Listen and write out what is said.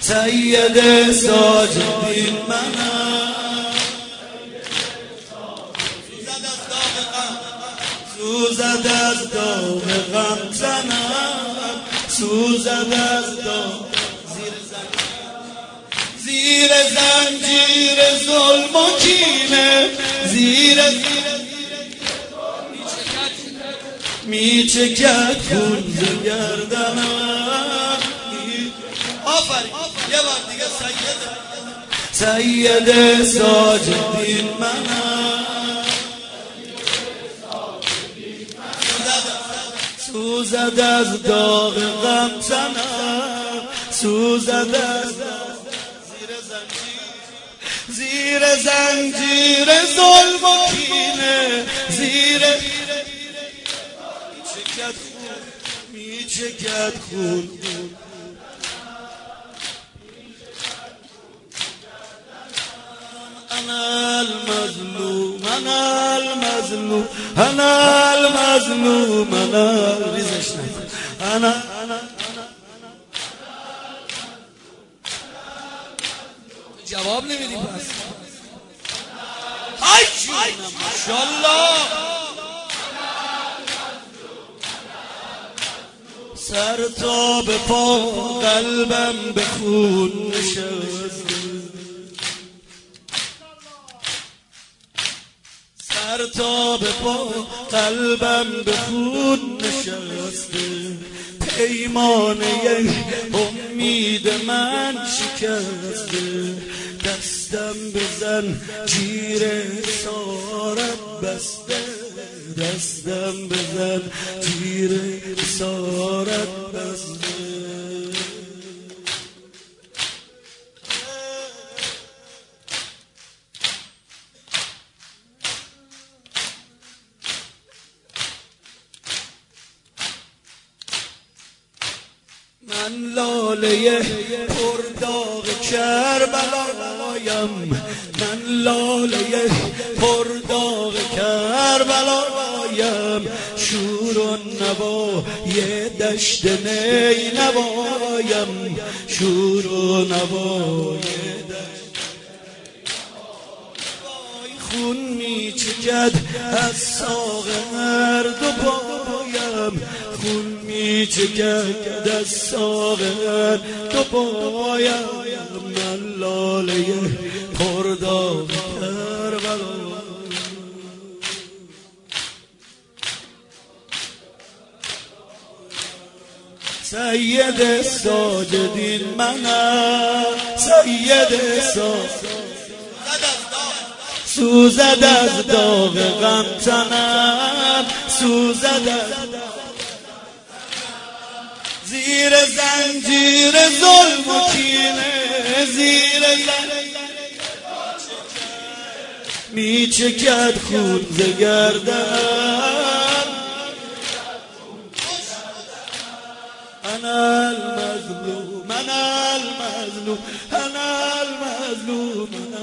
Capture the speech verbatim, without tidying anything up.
سید ساجدین منم، سوزد از داغ غم زنم، سوزد از داغ زیر زنجیر ظلم و کینه، زیر میچکد خون ز گردنم. آفرین یه بار دیگه سید سید ساجدین منم، سوزد از داغ غم زنم، سوزد از زیر زنجیر ظلم و کینه، زیر میچکد خون. انا المظلوم انا المظلوم انا المظلوم انا ریزش نکن انا جواب نمیدی پس. های جونم ماشاءالله. سر تا به پا قلبم به خون نشسته، سر تا به پا قلبم به خون نشسته، پیمانه امید من شکسته، دستم بزن جیر سارت بسته، دستم بزن جیر سارت بسته. من لاله پرداغ کربلایم، من لاله پرداغ کربلایم، شور و نوای دشت نی نوایم، شور و نوای دشت خون میچکد از ساق هر دو پایم، خون میچکد از ساق هر دو پایم، من لاله پرداغ کربلایم. سید ساجدین منم، سید ساجدین سوزد از داغ غم تنم، سوزد از زیر زنجیر ظلم و کینه، زیر زنجیر میچکد خون ز گردنم. انا المظلوم انا المظلوم انا المظلوم